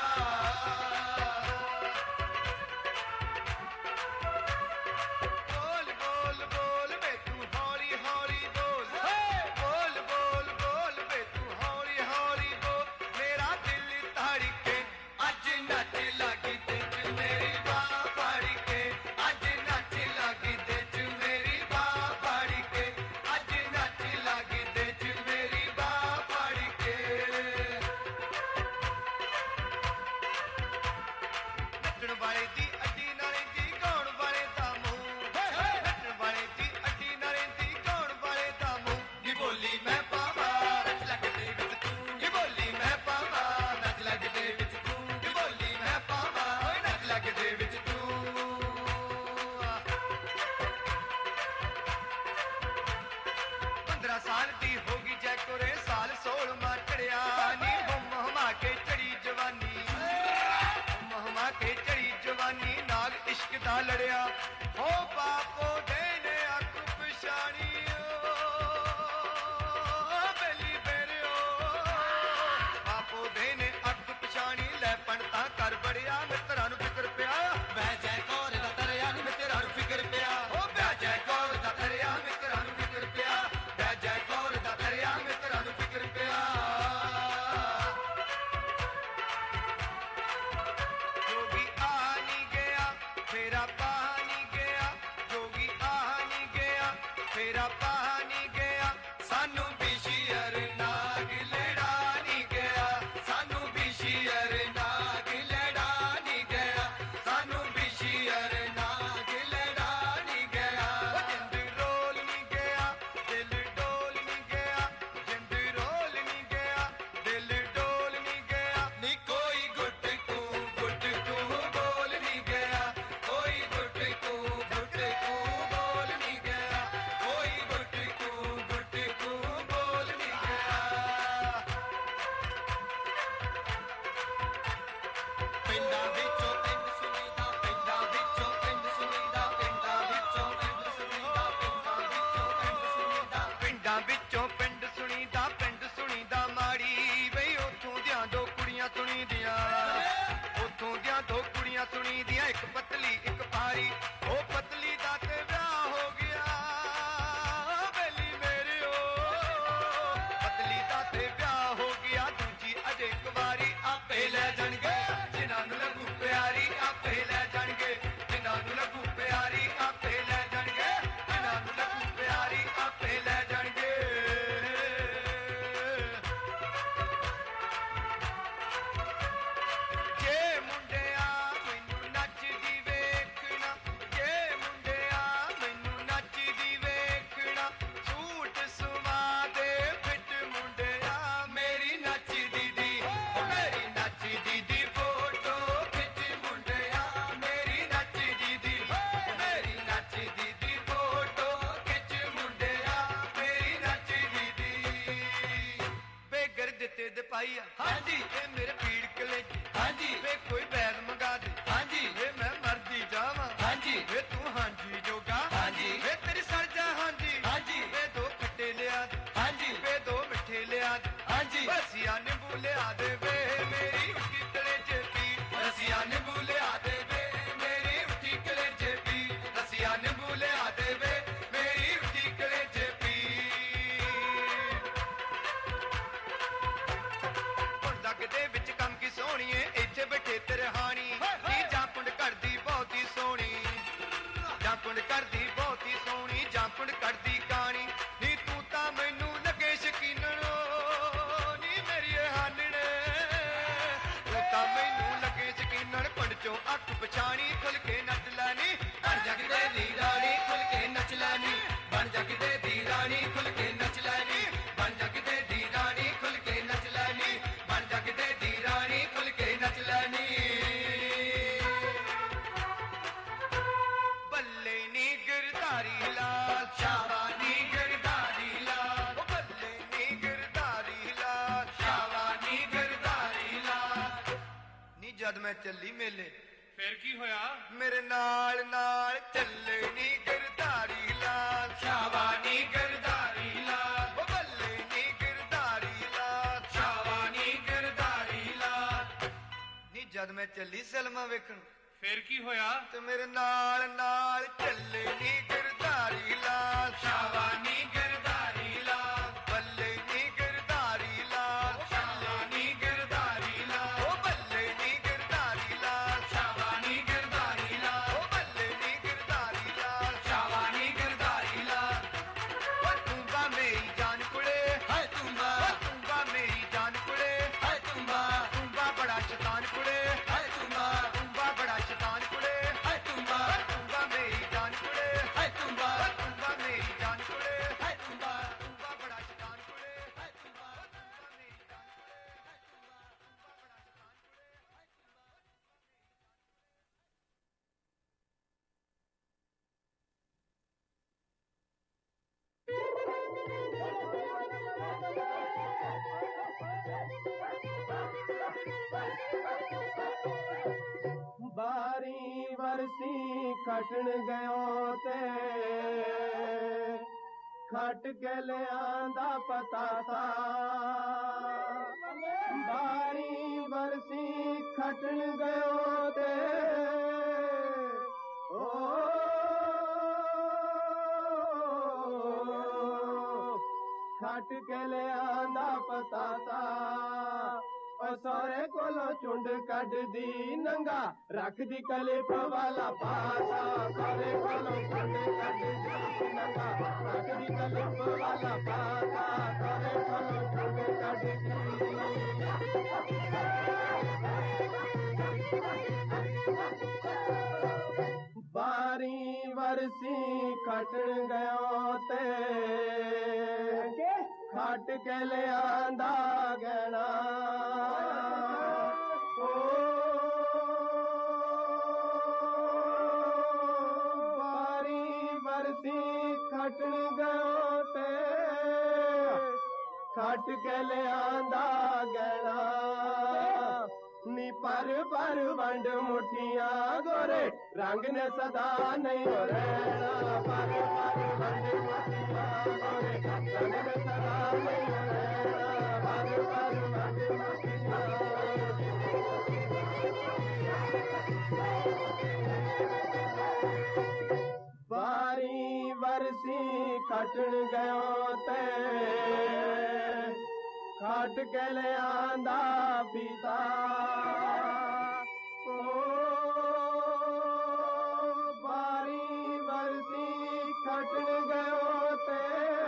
ਬੋਲ ਬੋਲ ਬੋਲ ਵੇ ਤੂੰ ਹੌਲੀ ਹੌਲੀ ਬੋਲ ਬੋਲ ਬੋਲ ਬੋਲ ਵੇ ਤੂੰ ਹੌਲੀ ਹੌਲੀ ਬੋਲ ਮੇਰਾ ਦਿਲ ਧੜਕੇ ਅੱਜ ਨੱਚ ਲੱਗੀ ਤੇ ਚ ਮੇਰੀ ਬਾਹ ਫੜ ਕੇ ਅੱਜ ਨੱਚ ਲੱਗੀ ਤੇ ਚ ਮੇਰੀ ਬਾਹ ਫੜ ਕੇ ਅੱਜ ਨੱਚ ਲੱਗੀ ਤੇ ਚ ਮੇਰੀ ਬਾਹ ਫੜ ਕੇ ਨੱਚਣ ਵਾਲੇ ਦੀ ਅੱਡੀ ਨਾ ਰਹਿੰਦੀ ਗਾਉਣ ਵਾਲੇ ਦਾ ਮੂੰਹ ਨੱਚਣ ਵਾਲੇ ਦੀ ਅੱਡੀ ਨਾ ਰਹਿੰਦੀ ਗਾਉਣ ਵਾਲੇ ਦਾ ਮੂੰਹ ਨੀ ਬੋਲੀ ਮੈਂ ਪਾਵਾ ਨੱਚ ਲੱਗਦੇ ਵਿੱਚ ਤੂੰ ਨੀ ਬੋਲੀ ਮੈਂ ਪਾਵਾ ਨੱਚ ਲੱਗਦੇ ਵਿੱਚ ਤੂੰ ਨੀ ਬੋਲੀ ਮੈਂ ਪਾਵਾ ਓਏ ਨੱਚ ਲੱਗਦੇ ਵਿੱਚ ਤੂੰ ਪੰਦਰਾਂ ਸਾਲ ਦੀ ਹੋ ਗਈ ਜੈਕੋਰੇ ਸਾਲ ਸੋਲਵਾਂ ਚੜਿਆ ਨੀ ਹੁਮ ਹੁਮਾ ਕੇ ਚੜੀ ਜਵਾਨੀ ਹੁਮ ਹੁਮਾ ਕੇ ਚੜੀ ਜਵਾਨੀ ਨਾਲ ਇਸ਼ਕ ਦਾ ਲੜਿਆ ਹੋ ਬਾਪੋ ਦੇ ਨੇ ਅੱਖ ਪਛਾਣੀ ਬੇਲੀ ਬੇਰਿਓ ਬਾਪੋ ਦੇ ਨੇ ਅੱਖ ਪਛਾਣੀ ਲੈ ਪਣਤਾ ਕਰ ਬੜਿਆ ਮਿੱਤਰਾਂ ਨੂੰ ਫਿਕਰ ਪਿਆ ਬਹਿ ਜੈ ਕੌਰ ਦਾ ਤਰਿਆ ਨੀ ਮਿੱਤਰਾਂ ਨੂੰ ਫਿਕਰ ਪਿਆ ਹੋ ਬਹਿ ਜੈ ਕੌਰ ਦਾ ਤਰਿਆ ਮਿੱਤਰਾਂ ਨੂੰ ਫਿਕਰ ਪਿਆ ਬਹਿ ਜੈ ਕੌਰ ਦਾ ਤਰਿਆ ਮਿੱਤਰਾਂ ਨੂੰ ਫਿਕਰ ਪਿਆ ਜੋਗੀ ਆ ਨਹੀਂ ਗਿਆ ਮੇਰਾ ਪਾ ਨਹੀਂ ਗਿਆ ਜੋਗੀ ਆ ਸੁਣੀ ਦੀਆਂ ਇੱਕ ਪਤਲੀ ਇੱਕ ਭਾਰੀ ਉਹ ਪਤਲੀ ਦਾ ਤੇ ਵਿਆਹ ਹੋ ਗਿਆ ਬੇਲੀ ਮੇਰੇ ਓ ਪਤਲੀ ਦਾ ਤੇ ਵਿਆਹ ਹੋ ਗਿਆ ਦੂਜੀ ਅਜੇ ਇੱਕ ਵਾਰੀ ਆਪੇ ਲੈ ਜਾਣਗੇ ਜਿਨ੍ਹਾਂ ਨੂੰ ਲੱਗੂ ਪਿਆਰੀ ਆਪੇ ਲੈ ਜਾਣਗੇ ਜਿਨ੍ਹਾਂ ਨੂੰ ਲੱਗੂ ਪਿਆਰੀ ਆਪੇ ਲੈ ਜਾਣਗੇ ਜਿਨ੍ਹਾਂ ਨੂੰ ਲੱਗੂ ਪਿਆਰੀ ਆਪੇ ਲੈ ਜਾਣਗੇ ਜੇ ਮੁੰਡਿਆ ਮੈਨੂੰ ਨੱਚਦੀ ਵੇਖਣਾ ਜੇ ਮੁੰਡਿਆ ਮੈਨੂੰ ਨੱਚਦੀ ਵੇਖਣਾ ਸੂਟ ਸਵਾ ਦੇ ਫਿੱਟ ਮੁੰਡਿਆ ਮੇਰੀ ਨੱਚਦੀ ਦੀ ਓ ਮੇਰੀ ਨੱਚਦੀ ਦੀ ਫੋਟੋ ਖਿੱਚ ਮੁੰਡਿਆ ਮੇਰੀ ਨੱਚਦੀ ਦੀ ਮੇਰੀ ਨੱਚਦੀ ਦੀ ਫੋਟੋ ਖਿੱਚ ਮੁੰਡਿਆ ਮੇਰੀ ਨੱਚਦੀ ਦੀ ਬੇਗਰ ਦਿੱਤੇ ਦੇ ਪਾਈ ਆ ਹਾਂਜੀ ਇਹ ਮੇਰੇ ਪੀੜ ਕਲੇਜੀ ਹਾਂਜੀ ਵੇ ਕੋਈ ਬੈਲ ਮੰਗਾ ਦੇ ਹਾਂਜੀ ਵੇ ਮੈਂ ਮਰਦੀ ਜਾਵਾਂ ਹਾਂਜੀ ਵੇ ਤੂੰ ਹਾਂਜੀ ਜੋਗਾ ਹਾਂਜੀ ਵੇ ਤੇਰੀ ਸੜ ਜਾ ਹਾਂਜੀ ਹਾਂਜੀ ਵੇ ਦੋ ਖੱਟੇ ਲਿਆ ਦੇ ਹਾਂਜੀ ਵੇ ਦੋ ਮਿੱਠੇ ਲਿਆ ਦੇ ਹਾਂਜੀ ਰਸੀਆ ਨਿੰਬੂ ਲਿਆ ਦੇ ਵੇ ਮੇਰੀ ਉੱਠੀ ਕਲੇਜੇ ਪੀ ਰਸੀਆ ਨਿੰਬੂ ਲਿਆ ਦੇ ਵੇ ਮੇਰੀ ਉੱਠੀ ਕਲੇਜੇ ਪੀ ਰਸੀਆ ਨਿੰਬੂ ਲਿਆ ਦੇ ਵੇ ਮੇਰੀ ਉੱਠੀ ਕਲੇਜੇ ਪੀ ਹੁਣ ਲੱਗਦੇ ਵਿੱਚ ਕੰਮ ਕੀ ਸੋਹਣੀਏ ਇੱਥੇ ਬੈਠੇ ਤੇਰੇ ਹਾਣੀ ਨੀ ਜਾਂ ਕੁੰਡ ਕੱਢਦੀ ਬਹੁਤੀ ਸੋਹਣੀ ਜਾਂ ਕੁੰਡ ਕੱਢਦੀ ਬਹੁਤੀ ਸੋਹਣੀ ਜਾਂ ਕੁੰਡ ਕੱਢਦੀ ਕਾਣੀ ਨੀ ਤੂੰ ਤਾਂ ਮੈਨੂੰ ਲੱਗੇ ਸ਼ਕੀਨਣ ਨੀ ਮੇਰੀ ਹਾਨਣੇ ਤੂੰ ਤਾਂ ਮੈਨੂੰ ਲੱਗੇ ਸ਼ਕੀਨਣ ਪਿੰਡ ਚੋਂ ਅੱਖ ਪਛਾਣੀ ਖੁੱਲ ਕੇ ਨੱਚ ਲੈਣੀ ਬਣ ਜਾ ਕਿਤੇ ਦੀ ਰਾਣੀ ਖੁੱਲ ਕੇ ਨੱਚ ਲੈਣੀ ਬਣ ਜਾ ਕਿਤੇ ਦੀ ਰਾਣੀ ਖੁੱਲ ਕੇ ਨੱਚ ਲੈਣੀ ਬਣ ਜਾ ਕਿਤੇ ਦੀ ਰਾਣੀ ਖੁੱਲ ਕੇ ਨੱਚ ਲੈਣੀ ਬਣ ਜਾ ਕਿਤੇ ਦੀ ਰਾਣੀ ਖੁੱਲ ਕੇ ਨੱਚ ਲੈਣੀ ਬੱਲੇ ਨੀ ਗਿਰਧਾਰੀ ਲਾਲ ਸ਼ਾਵਾ ਨੀ ਗਿਰਧਾਰੀ ਲਾਲ ਉਹ ਬੱਲੇ ਨੀ ਗਿਰਧਾਰੀ ਲਾਲ ਸ਼ਾਵਾ ਨੀ ਗਿਰਧਾਰੀ ਲਾਲ ਨੀ ਜਦ ਮੈਂ ਚੱਲੀ ਮੇਲੇ ਫਿਰ ਕੀ ਹੋਇਆ ਮੇਰੇ ਨਾਲ ਨਾਲ ਚੱਲੇ ਨੀ ਗਿਰਧਾਰੀ ਲਾਲ ਸ਼ਾਵਾ ਨੀ ਗਿਰਧਾਰੀ ਲਾਲ ਉਹ ਬੱਲੇ ਨੀ ਗਿਰਧਾਰੀ ਲਾਲ ਸ਼ਾਵਾ ਨੀ ਗਿਰਧਾਰੀ ਲਾਲ ਨੀ ਜਦ ਮੈਂ ਚੱਲੀ ਸਲਮਾ ਵੇਖਣ ਫਿਰ ਕੀ ਹੋਇਆ ਤੇ ਮੇਰੇ ਨਾਲ ਨਾਲ ਚੱਲੇ ਨੀ ਗਿਰਧਾਰੀ ਲਾਲ ਸ਼ਾਵਾ ਨੀ ਗਿਰਧਾਰੀ ਲਾਲ ਬੱਲੇ ਨੀ ਗਿਰਧਾਰੀ ਲਾਲ ਸ਼ਾਵਾ ਨੀ ਗਿਰਧਾਰੀ ਲਾਲ ਉਹ ਬੱਲੇ ਨੀ ਗਿਰਧਾਰੀ ਲਾਲ ਸ਼ਾਵਾ ਨੀ ਗਿਰਧਾਰੀ ਲਾਲ ਉਹ ਬੱਲੇ ਨੀ ਗਿਰਧਾਰੀ ਲਾਲ ਸ਼ਾਵਾ ਨੀ ਗਿਰਧਾਰੀ ਲਾਲ ਓ ਤੂੰਬਾ ਮੇਰੀ ਜਾਨ ਕੁੜੇ ਹਾਏ ਤੂੰਬਾ ਓ ਤੂੰਬਾ ਮੇਰੀ ਜਾਨ ਕੁੜੇ ਹਾਏ ਤੂੰਬਾ ਤੂੰਬਾ ਬੜਾ ਸ਼ੈਤਾਨ ਕੁੜੇ ਹਾਏ ਤੂੰਬਾ ਤੂੰਬਾ ਬੜਾ ਸ਼ੈਤਾਨ ਕੁੜੇ ਹਾਏ ਤੂੰਬਾ ਤੂੰਬਾ ਮੇਰੀ ਜਾਨ ਕੁੜੇ ਹਾਏ ਤੂੰਬਾ ਤੂੰਬਾ ਮੇਰੀ ਜਾਨ ਕੁੜੇ ਹਾਏ ਤੂੰਬਾ ਤੂੰਬਾ ਬੜਾ ਸ਼ੈਤਾਨ ਕੁੜੇ ਹਾਏ ਤੂੰਬਾ ਤੂੰਬਾ ਮੇਰੀ ਜਾਨ ਕੁੜੇ ਹਾਏ ਤੂੰਬਾ ਤੂੰਬਾ ਬੜਾ ਸ਼ੈਤਾਨ ਕੁੜੇ ਹਾਏ ਤੂੰਬਾ ਬਾਰੀ ਵਰਸੀ ਖਟਣ ਗਇਓ ਤੇ ਖਟ ਕੇ ਲਿਆਂਦਾ ਪਤਾ ਸਾ ਬਾਰੀ ਵਰਸੀ ਖਟਣ ਗਇਓ ਤੇ ਓ ਖਟ ਕੇ ਲਿਆਂਦਾ ਪਤਾ ਸਾ ਓ ਸੋਰੇ ਕੋਲੋਂ ਚੁੰਡ ਕੱਢਦੀ ਨੰਗਾ ਰੱਖਦੀ ਕਲਿਪ ਵਾਲਾ ਪਾਸਾ ਸੋਰੇ ਕੋਲੋਂ ਚੁੰਡ ਕੱਢਦੀ ਨੰਗਾ ਰੱਖਦੀ ਕਲਿਪ ਵਾਲਾ ਪਾਸਾ ਸੋਰੇ ਕੋਲੋਂ ਚੁੰਡ ਕੱਢਦੀ ਬਾਰੀ ਵਰਸੀ ਖਟਣ ਗਇਓ ਤੇ ਖਟ ਕੇ ਲਿਆਂਦਾ ਗਹਿਣਾ ਓ ਬਾਰੀ ਵਰਸੀ ਖਟਣ ਗਇਓ ਤੇ ਖਟ ਕੇ ਲਿਆਂਦਾ ਗਹਿਣਾ ਨੀ ਪਰ ਪਰ ਵੰਡ ਮੁੱਠੀਆਂ ਗੋਰੇ ਰੰਗ ਨੇ ਸਦਾ ਨਹੀਂ ਹੋ ਰਹਿਣਾ ਪਰ ਪਰ ਵੰਡ ਮੁੱਠੀਆਂ ਗੋਰੇ ਰੰਗ ਨੇ ਸਦਾ ਨਹੀਂ ਹੋ ਰਹਿਣਾ ਪਰ ਪਰ ਵੰਡ ਮੁੱਠੀਆਂ ਖੱਟਣ ਗਇਓ ਤੇ ਖੱਟ ਕੇ ਲਿਆਂਦਾ ਪੀਤਾ ਓ ਬਾਰੀ ਵਰਦੀ ਖੱਟਣ ਗਇਓ ਤੇ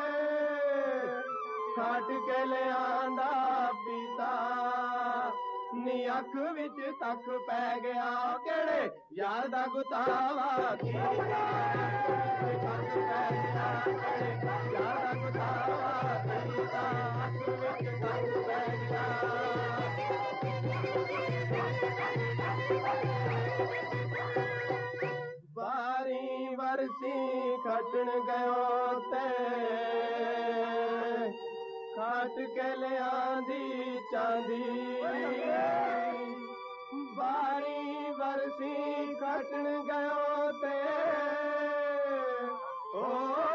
ਖੱਟ ਕੇ ਲਿਆਂਦਾ ਪੀਤਾ ਨੀ ਅੱਖ ਵਿੱਚ ਤੱਕ ਪੈ ਗਿਆ ਕਿਹੜੇ ਯਾਰ ਦਾ ਗੁਤਾਵਾ ਕੀਤਾ ਅੱਖ ਪੈ ਗਿਆ ਕਿਹੜੇ ਯਾਰ ਦਾ ਗੁਤਾਵਾ ਕੀਤਾ ਅੱਖ ਵਿੱਚ ਤੱਕ ਪੈ ਗਿਆ ਬਾਰੀ ਵਰਸੀ ਖੱਟਣ ਗਇਓ ਤੇ ਖਾਟ ਕੇ ਲਿਆਂਦੀ ਚਾਂਦੀ ਬਾਰੀ ਵਰਸੀ ਖੱਟਣ ਗਇਓ ਤੇ ਓ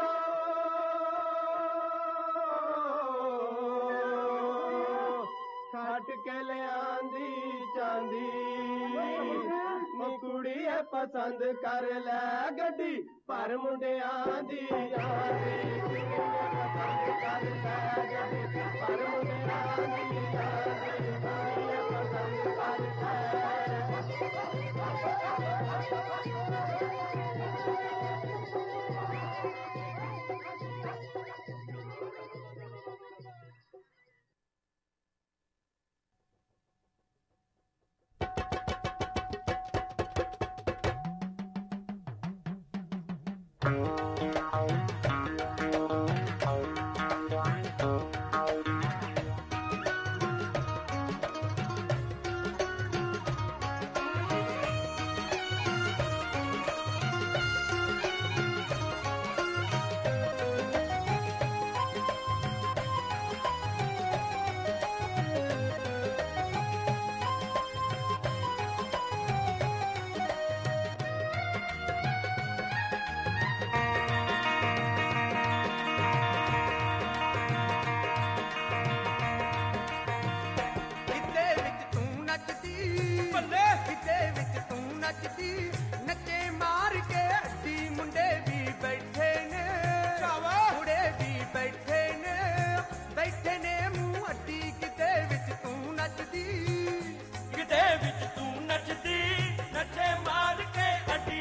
ਖਾਟ ਕੇ ਲਿਆਂਦੀ ਚਾਂਦੀ ਨੀ ਕੁੜੀਏ ਪਸੰਦ ਕਰ ਲੈ ਗੱਡੀ ਪਰ ਮੁੰਡਿਆਂ ਦੀ ਆਂਦੀ ਪਸੰਦ ਕਰ ਲੈ ਗੱਡੀ ਪਰ ਮੁੰਡਿਆਂ ਦੀ ਆਂਦੀ ਕੁੜੀਏ ਪਸੰਦ ਕਰ ਲੈ ਨੱਚੇ ਮਾਰ ਕੇ ਅੱਡੀ ਮੁੰਡੇ ਵੀ ਬੈਠੇ ਨੇ ਕੁੜੇ ਵੀ ਬੈਠੇ ਨੇ ਬੈਠੇ ਨੇ ਮੂੰਹ ਅੱਡੀ ਕਿਤੇ ਵਿੱਚ ਤੂੰ ਨੱਚਦੀ ਕਿਤੇ ਵਿੱਚ ਤੂੰ ਨੱਚਦੀ ਨੱਚੇ ਮਾਰ ਕੇ ਅੱਡੀ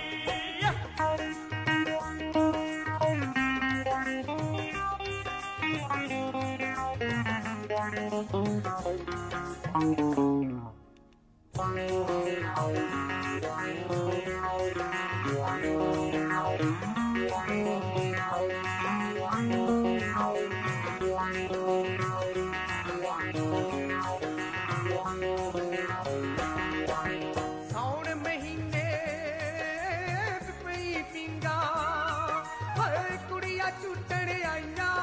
ਸੌਣ ਮਹੀਨੇ ਪਿਪਲੀ ਪਿੰਗਾ ਹਏ ਕੁੜੀਆਂ ਝੂਟਣ ਆਈਆਂ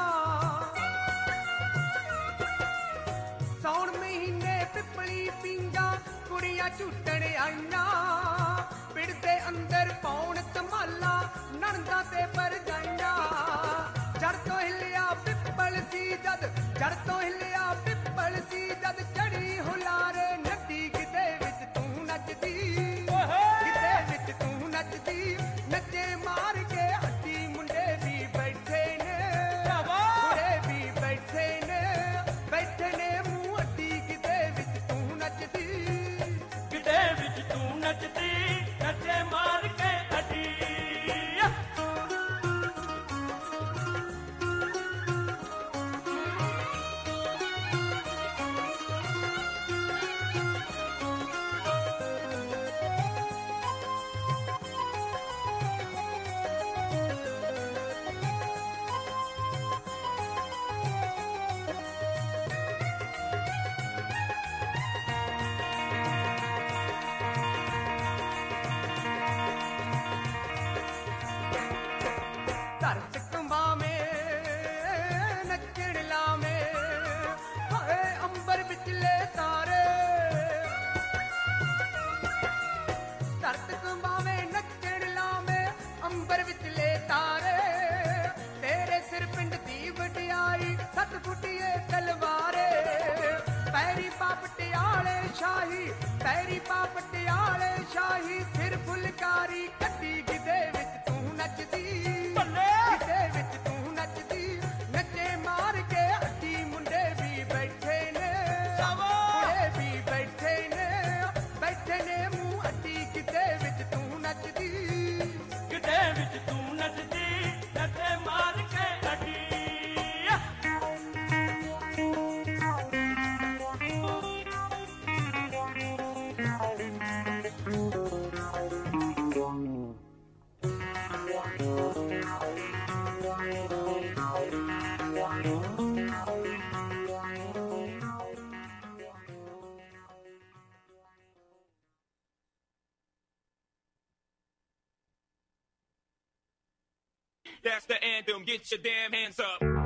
ਸੌਣ ਮਹੀਨੇ ਪਿਪਲੀ ਪਿੰਗਾ ਕੁੜੀਆਂ ਝੂਟਣ ਆਈਆਂ ਪਿੰਡ ਦੇ ਅੰਦਰ ਪਾਉਣ ਧਮਾਲਾ ਨਣਦਾਂ ਤੇ ਭਰਜਾਈਆਂ ਜੜ ਤੋਂ ਹਿੱਲਿਆ ਪਿੱਪਲ ਸੀ ਜਦ ਜੜ ਤੋਂ ਹਿੱਲਿਆ ਪਿੱਪਲ ਸੀ ਜਦ ਚੜੀ ਹੁਲਾਰੇ ਨੱਡੀ ਕਿਤੇ ਵਿੱਚ ਤੂੰ ਨੱਚਦੀ ਕਿਤੇ ਵਿੱਚ ਤੂੰ ਨੱਚਦੀ ਨੱਚੇ ਮਾਰ ਕੇ ਅੱਡੀ ਮੁੰਡੇ ਵੀ ਬੈਠੇ ਨੇ ਕੁੜੇ ਵੀ ਬੈਠੇ ਨੇ ਬੈਠੇ ਨੇ ਮੂੰਹ ਅੱਡੀ ਕਿਤੇ ਵਿੱਚ ਤੂੰ ਨੱਚਦੀ ਕਿਤੇ ਵਿੱਚ ਤੂੰ ਨੱਚਦੀ ਨੱਚੇ ਮਾਰ ਕੇ ਅੱਡੀ ਧਰਤ ਕੰਬਾਵੇਂ ਨੱਚਣ ਲਾਵੇਂ ਹਾਏ ਅੰਬਰ ਵਿਚਲੇ ਤਾਰੇ ਧਰਤ ਕੰਬਾਵੇਂ ਨੱਚਣ ਲਾਵੇਂ ਅੰਬਰ ਵਿਚਲੇ ਤਾਰੇ ਤੇਰੇ ਸਿਰ ਪਿੰਡ ਦੀ ਵਡਿਆਈ ਸੱਤ ਫੁੱਟੀਏ ਤਲਵਾਰੇ ਪੈਰੀ ਪਾ ਪਟਿਆਲੇ ਸ਼ਾਹੀ ਪੈਰੀ ਪਾ ਪਟਿਆਲੇ ਸ਼ਾਹੀ ਸਿਰ ਫੁਲਕਾਰੀ ਕੱਢੀ ਕਿਤੇ ਵਿੱਚ ਤੂੰ ਨੱਚਦੀ ਕਿਤੇ ਵਿੱਚ ਤੂੰ ਨੱਚਦੀ That's the anthem. Get your damn hands up.